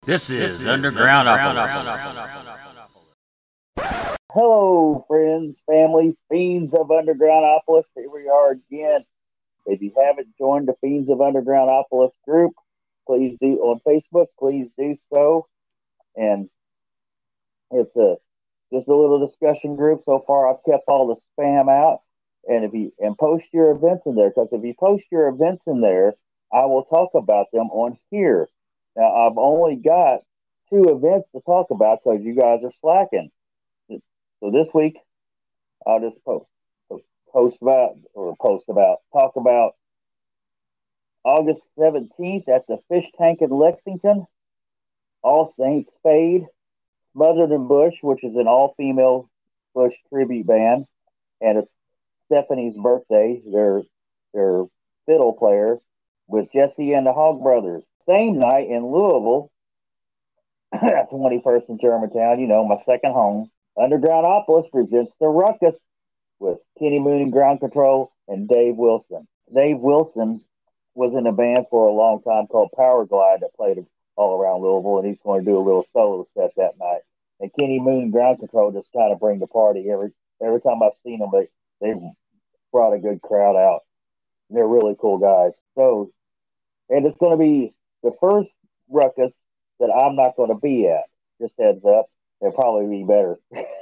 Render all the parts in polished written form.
This is Undergroundopolis. Hello, friends, family, fiends of Undergroundopolis. Here we are again. If you haven't joined the Fiends of Undergroundopolis group, please do on Facebook. Please do so. And it's just a little discussion group. So far, I've kept all the spam out. And if you post your events in there, because if you post your events in there, I will talk about them on here. Now, I've only got 2 events to talk about because you guys are slacking. So this week, I'll just talk about August 17th at the Fish Tank in Lexington, All Saints Spade, Smothered and Bush, which is an all-female Bush tribute band, and it's Stephanie's birthday, their fiddle player, with Jesse and the Hog Brothers. Same night in Louisville, 21st in Germantown, my second home, Undergroundopolis presents The Ruckus with Kenny Moon in ground control and Dave Wilson. Dave Wilson was in a band for a long time called Powerglide that played all around Louisville, and he's going to do a little solo set that night. And Kenny Moon in ground control just kind of bring the party. Every time I've seen them, they brought a good crowd out. They're really cool guys. So, and it's going to be the first Ruckus that I'm not going to be at. Just heads up. It'll probably be better.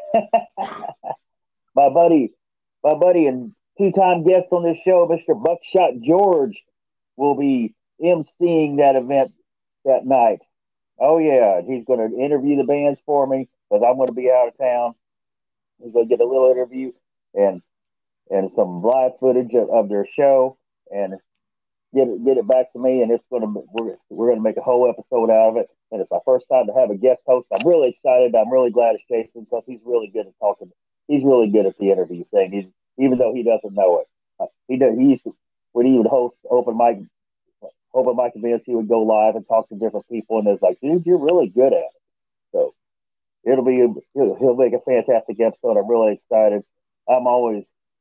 my buddy and two-time guest on this show, Mr. Buckshot George, will be emceeing that event that night. Oh, yeah. He's going to interview the bands for me because I'm going to be out of town. He's going to get a little interview and some live footage of their show and get it back to me, and we're gonna make a whole episode out of it. And it's my first time to have a guest host. I'm really excited. I'm really glad it's Jason because he's really good at talking. He's really good at the interview thing. Even though he doesn't know it, he used to, when he would host open mic events, he would go live and talk to different people, and it's like, dude, you're really good at it. So he'll make a fantastic episode. I'm really excited. I'm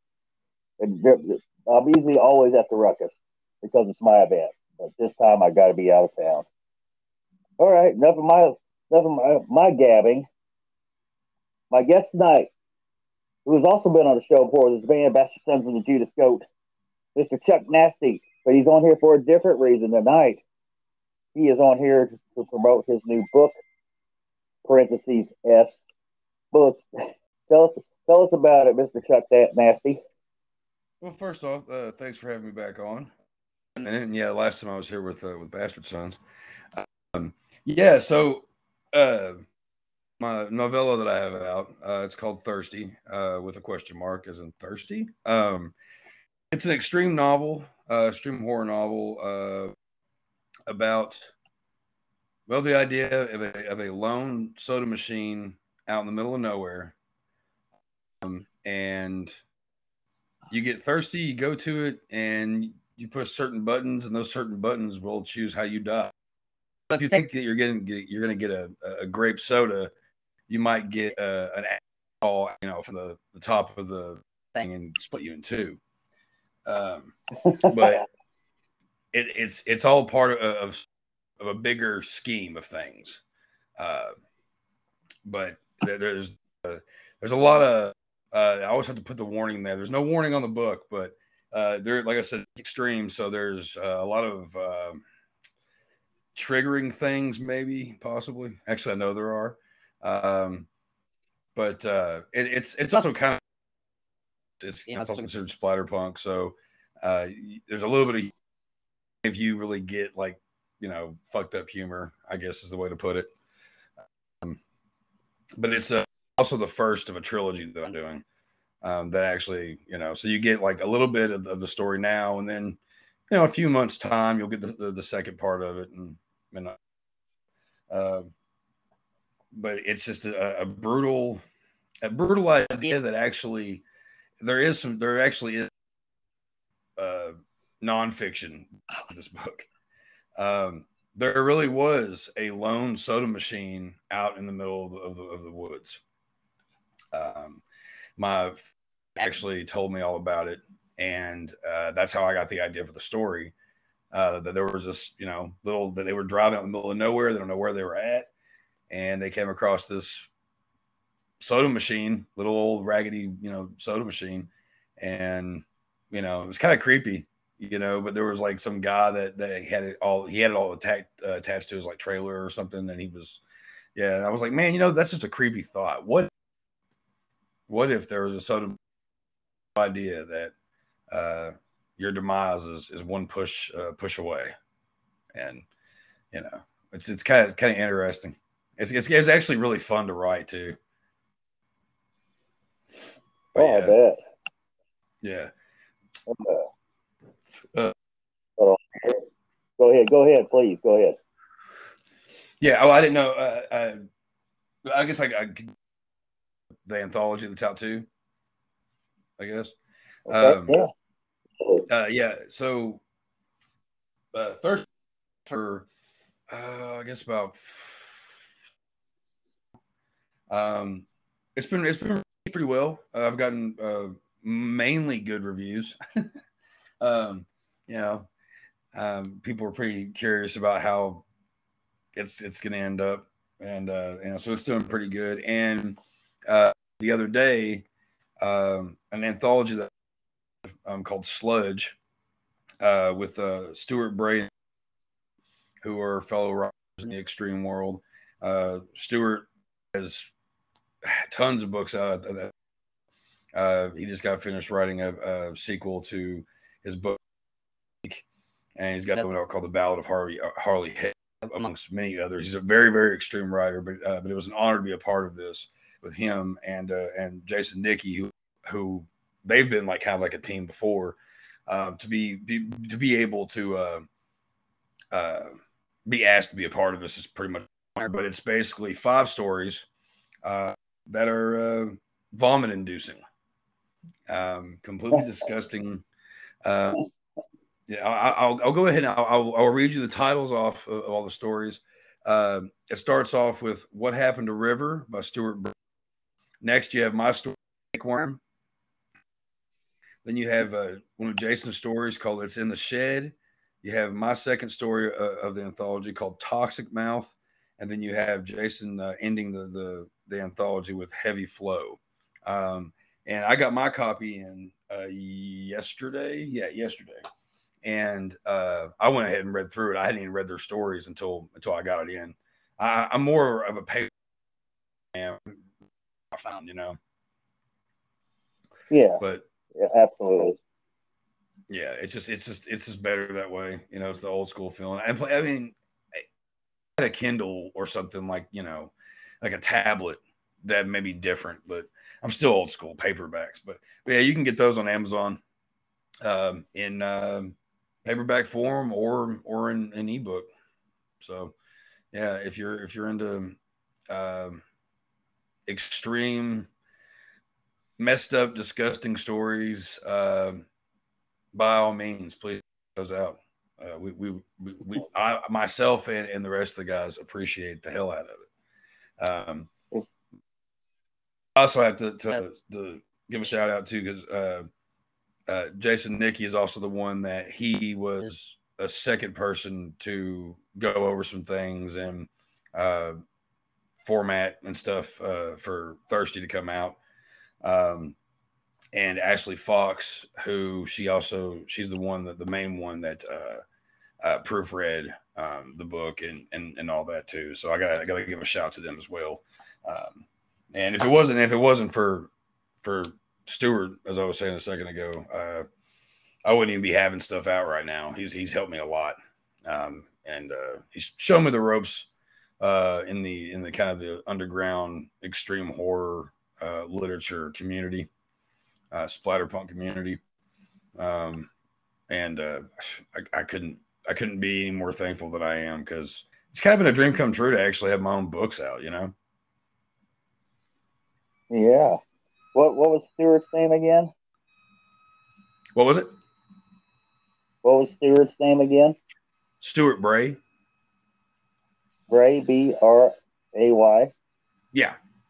usually always at the Ruckus because it's my event. But this time I got to be out of town. All right, enough of my gabbing. My guest tonight, who has also been on the show before, this band, Bastard Sons of the Judas Goat, Mr. Chuck Nasty, but he's on here for a different reason tonight. He is on here to promote his new book, parentheses S, books. Tell us about it, Mr. Chuck Nasty. Well, first off, thanks for having me back on. And then, last time I was here with Bastard Sons. So my novella that I have out, it's called Thirsty, with a question mark, as in thirsty. It's an extreme novel, extreme horror novel, about, well, the idea of a lone soda machine out in the middle of nowhere, and you get thirsty, you go to it, and you push certain buttons, and those certain buttons will choose how you die. If you think that you're going to get a grape soda, you might get an alcohol, from the top of the thing and split you in two. But it's all part of a bigger scheme of things. But there's a lot of I always have to put the warning there. There's no warning on the book, but there, like I said, it's extreme. So there's a lot of triggering things, maybe, possibly. Actually, I know there are. But it's also kind of it's also considered splatterpunk. So there's a little bit of, if you really get fucked up humor, I guess is the way to put it. But it's also the first of a trilogy that I'm doing. That actually, so you get like a little bit of the story now, and then, a few months time, you'll get the second part of it, but it's just a brutal idea that actually there actually is nonfiction in this book. There really was a lone soda machine out in the middle of the woods. My actually told me all about it, and that's how I got the idea for the story. that there was this, little that they were driving out in the middle of nowhere. They don't know where they were at, and they came across this soda machine, little old raggedy, soda machine, and it was kind of creepy, but there was like some guy that had it all attached to his like trailer or something, and and I was like, man, that's just a creepy thought. What if there was a soda idea that your demise is one push away, and it's kind of interesting. It's actually really fun to write too. But I bet. Yeah. Go ahead, please. Go ahead. Yeah. Oh, I didn't know. I guess the anthology that's out too, I guess. Okay, yeah. So, Thursday for, I guess about, it's been pretty well. I've gotten mainly good reviews. People are pretty curious about how it's going to end up, and so it's doing pretty good. And the other day, an anthology that called Sludge with Stuart Bray, who are fellow writers in the extreme world. Stuart has tons of books out of that. He just got finished writing a sequel to his book, and he's got one called The Ballad of Harley Head, amongst many others. He's a very, very extreme writer, but it was an honor to be a part of this with him and Jason Nickey, who they've been like kind of like a team before. To be able to be asked to be a part of this is pretty much, but it's basically 5 stories that are vomit inducing, completely disgusting. I'll go ahead and I'll read you the titles off of all the stories. It starts off with What Happened to River by Stuart Bray. Next, you have My Story, Worm. Then you have one of Jason's stories called It's in the Shed. You have my second story of the anthology called Toxic Mouth. And then you have Jason ending the anthology with Heavy Flow. And I got my copy in yesterday. Yeah, yesterday. And I went ahead and read through it. I hadn't even read their stories until I got it in. I'm more of a paper man, I found, Yeah. But yeah, absolutely. Yeah, it's just better that way. It's the old school feeling. I mean, I had a Kindle or something like like a tablet that may be different, but I'm still old school paperbacks. But yeah, you can get those on Amazon in paperback form or in ebook. So yeah, if you're into extreme, messed up, disgusting stories, by all means, please those out. I myself and the rest of the guys appreciate the hell out of it. I also have to give a shout out to because Jason Nickey is also the one that he was a second person to go over some things and format and stuff for Thirsty to come out. And Ashley Fox, who she's the one the main one that proofread the book and all that too. So I gotta give a shout to them as well. And if it wasn't for Stuart, as I was saying a second ago, I wouldn't even be having stuff out right now. He's helped me a lot, and he's shown me the ropes in the kind of the underground extreme horror literature community. Splatterpunk community, and I couldn't be any more thankful than I am, because it's kind of been a dream come true to actually have my own books out. Yeah. What was Stuart's name again? What was it? What was Stuart's name again? Stuart Bray. Bray, Bray. Yeah.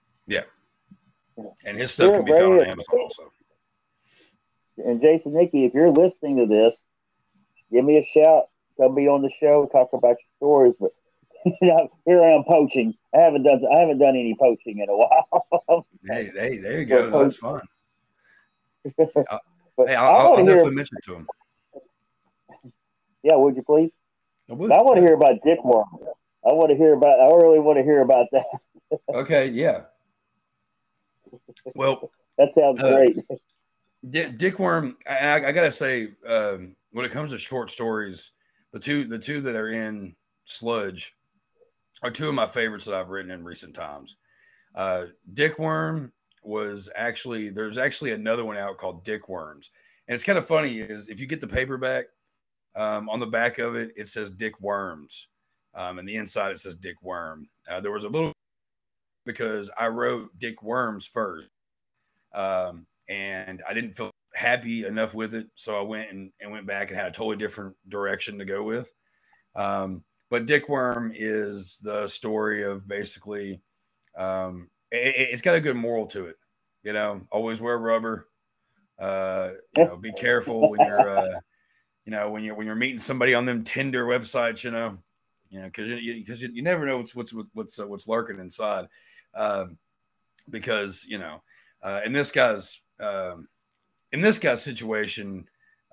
And his stuff can be found on Amazon also. And Jason Nickey, if you're listening to this, give me a shout. come be on the show, talk about your stories. But here I am poaching. I haven't done any poaching in a while. Hey, there you go. No, that's fun. I'll definitely mention it to him. Yeah, would you please? I would. I want to hear about Dick Worm. I really want to hear about that. Okay, yeah. Well, that sounds great. Dick Worm. I gotta say, when it comes to short stories, the two that are in Sludge are two of my favorites that I've written in recent times. Dick Worm there's actually another one out called Dick Worms, and it's kind of funny is if you get the paperback, on the back of it says Dick Worms, and the inside it says Dick Worm. There was a little because I wrote Dick Worms first, and I didn't feel happy enough with it, so I went back and had a totally different direction to go with. But Dick Worm is the story of basically, it's got a good moral to it. You know, always wear rubber. Be careful when you're, when you're meeting somebody on them Tinder websites. Because you never know what's lurking inside. Because in this guy's situation,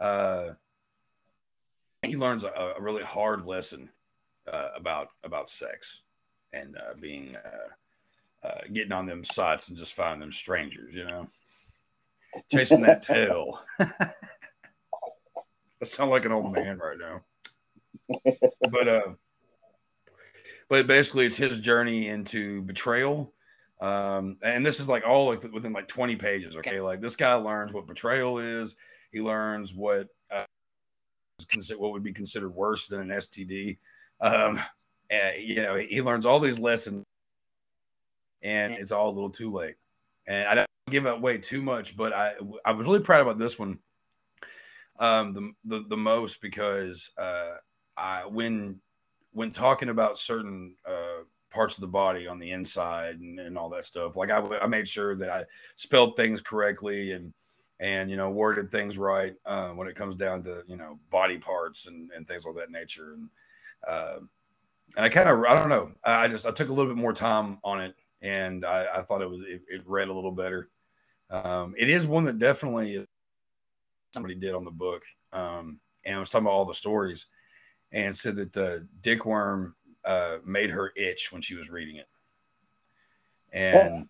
he learns a really hard lesson about sex and being getting on them sites and just finding them strangers, chasing that tail. I sound like an old man right now, but basically it's his journey into betrayal. And this is like all within like 20 pages. Okay. Like this guy learns what betrayal is. He learns what would be considered worse than an STD. He learns all these lessons, and it's all a little too late. And I don't give away too much, but I was really proud about this one, the most because when talking about certain parts of the body on the inside and all that stuff, like I made sure that I spelled things correctly and worded things right when it comes down to body parts and things of that nature. And I don't know, I took a little bit more time on it, and I thought it read a little better. It is one that definitely somebody did on the book, and I was talking about all the stories, and said that Dick Worm made her itch when she was reading it, and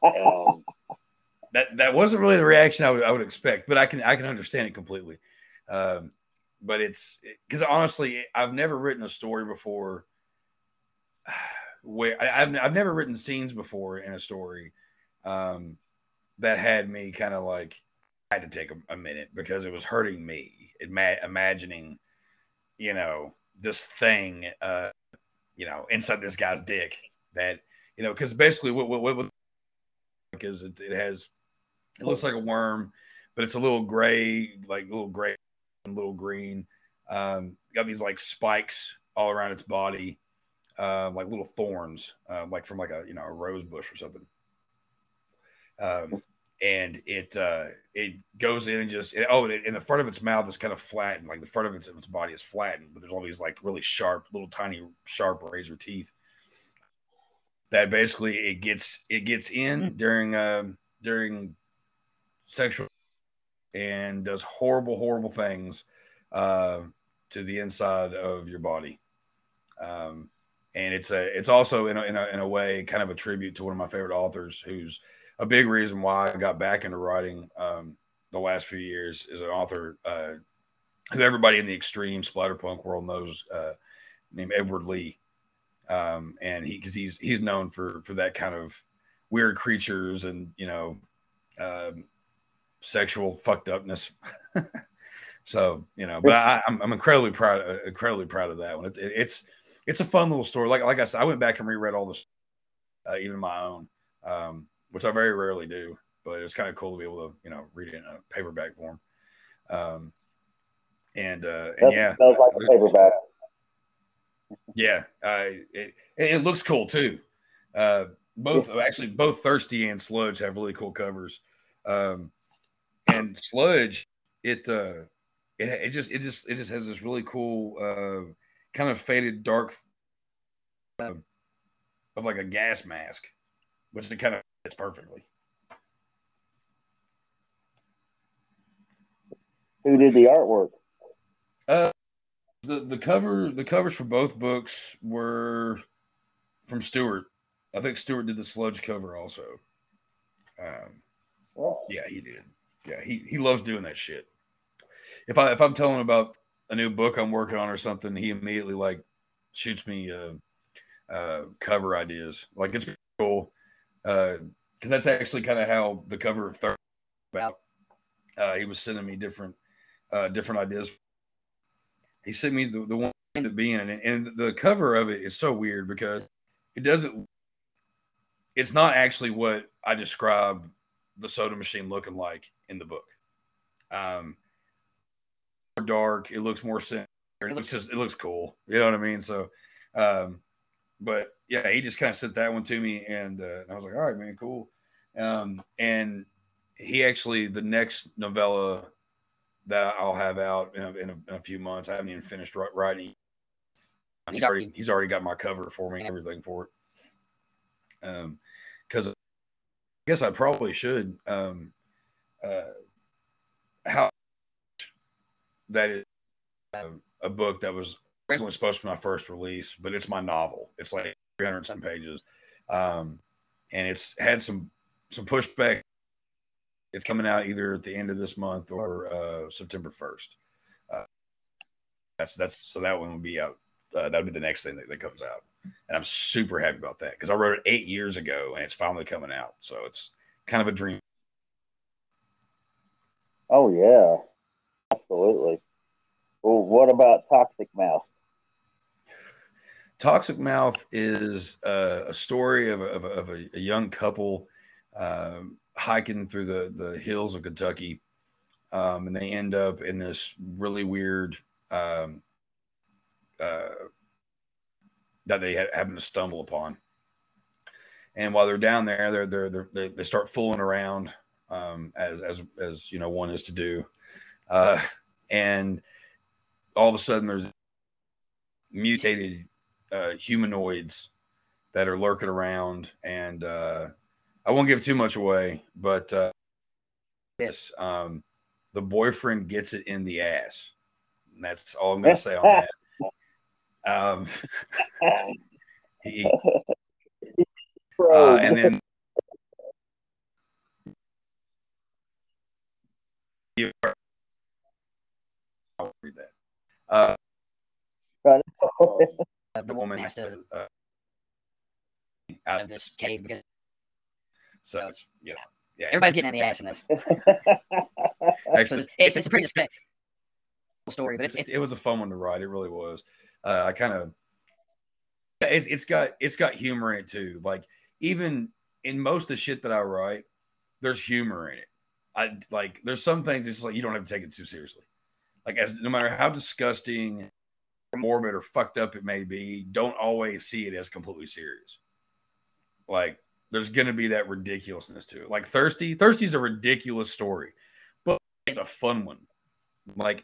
that wasn't really the reaction I would expect, but I can understand it completely. But it's because honestly, I've never written a story before where I've never written scenes before in a story that had me kind of like I had to take a minute because it was hurting me imagining this thing inside this guy's dick that because basically what is it looks like a worm, but it's a little gray, like little gray and little green. Got these like spikes all around its body, like little thorns, like from like a rose bush or something. And it goes in and just in the front of its mouth is kind of flattened, like the front of its body is flattened, but there's all these like really sharp, little tiny sharp razor teeth that basically it gets in during sexual and does horrible things to the inside of your body. And it's also in a way kind of a tribute to one of my favorite authors, who's a big reason why I got back into writing the last few years, is an author who everybody in the extreme splatterpunk world knows, named Edward Lee. And he's known for that kind of weird creatures and sexual fucked upness. So but I'm incredibly proud of that one. It's a fun little story. Like I said, I went back and reread all this, even my own, which I very rarely do. But it's kind of cool to be able to read it in a paperback form. And yeah, that was like a paperback. Yeah, it looks cool too. Both Thirsty and Sludge have really cool covers. And Sludge, it it just has this really cool kind of faded dark of like a gas mask, which it kind of fits perfectly. Who did the artwork? The covers for both books were from Stewart. I think Stewart did the Sludge cover also. Yeah, he did. Yeah, he loves doing that shit. If I'm telling him about a new book I'm working on or something, he immediately like shoots me cover ideas. Like it's cool because that's actually kind of how the cover of Third about. He was sending me different ideas. He sent me the one to be in it, and the cover of it is so weird because it doesn't. It's not actually what I describe the soda machine looking like in the book. More dark. It looks more sinister. It looks cool. You know what I mean? So, but yeah, he just kind of sent that one to me, and I was like, all right, man, cool. And he actually the next novella that I'll have out in a few months. I haven't even finished writing. He's already got my cover for me and everything for it. Because I guess I probably should. How that is a book that was originally supposed to be my first release, but it's my novel. It's like 300 some pages, and it's had some pushback. It's coming out either at the end of this month or September 1st. So that one will be out. That'll be the next thing that comes out, and I'm super happy about that because I wrote it 8 years ago and it's finally coming out. So it's kind of a dream. Oh yeah, absolutely. Well, what about Toxic Mouth? Toxic Mouth is a story of a young couple hiking through the hills of Kentucky, and they end up in this really weird that they happen to stumble upon. And while they're down there, they start fooling around as you know one is to do, and all of a sudden there's mutated humanoids that are lurking around, and I won't give too much away, but yes, the boyfriend gets it in the ass. And that's all I'm going to say on that. And then I'll read that. The woman has to out of this cave because so it's yeah. Everybody's getting in the ass in this. Actually, it's a pretty story, but it was a fun one to write. It really was. I kind of it's got humor in it too. Like even in most of the shit that I write, there's humor in it. There's some things it's like you don't have to take it too seriously. Like no matter how disgusting, morbid, or fucked up it may be, don't always see it as completely serious. Like there's gonna be that ridiculousness to it. Like Thirsty's a ridiculous story, but it's a fun one. Like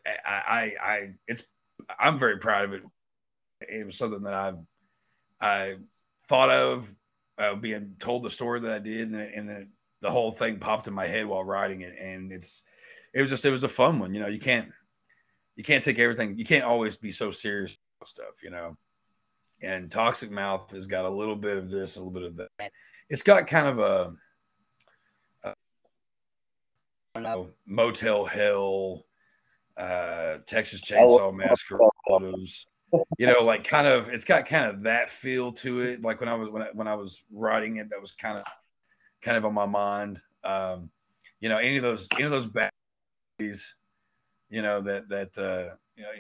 I'm very proud of it. It was something that I thought of being told the story that I did, and then the whole thing popped in my head while writing it, and it was a fun one. You know, you can't take everything. You can't always be so serious about stuff. You know, and Toxic Mouth has got a little bit of this, a little bit of that. It's got kind of a Motel Hell, Texas Chainsaw Massacre photos. You know, like it's got kind of that feel to it. Like when I was writing it, that was kind of on my mind. You know, any of those bad movies, you know, that you know,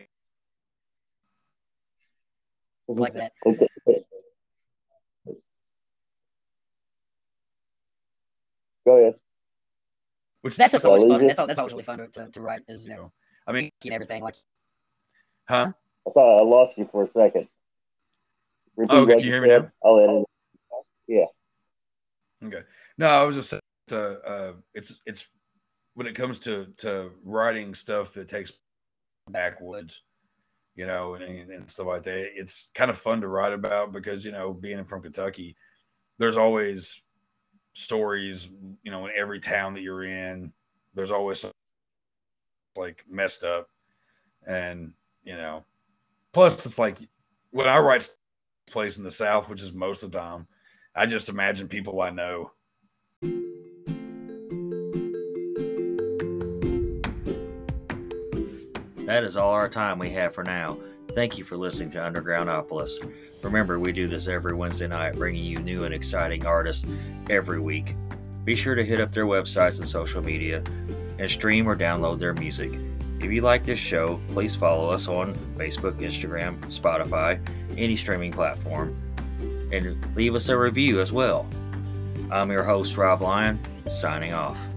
like that. Go ahead. Which that's always fun. That's always really fun to write. Is you know, I mean, everything like. Huh? I thought I lost you for a second. Repeat can you hear me now? I'll edit it. Yeah. Okay. No, I was just saying, it's when it comes to writing stuff that takes backwoods, and stuff like that. It's kind of fun to write about because, being from Kentucky, there's always stories, in every town that you're in. There's always something like messed up. And, plus it's like when I write place in the South, which is most of the time, I just imagine people I know. That is all our time we have for now. Thank you for listening to Undergroundopolis. Remember, we do this every Wednesday night, bringing you new and exciting artists every week. Be sure to hit up their websites and social media and stream or download their music. If you like this show, please follow us on Facebook, Instagram, Spotify, any streaming platform, and leave us a review as well. I'm your host, Rob Lyon, signing off.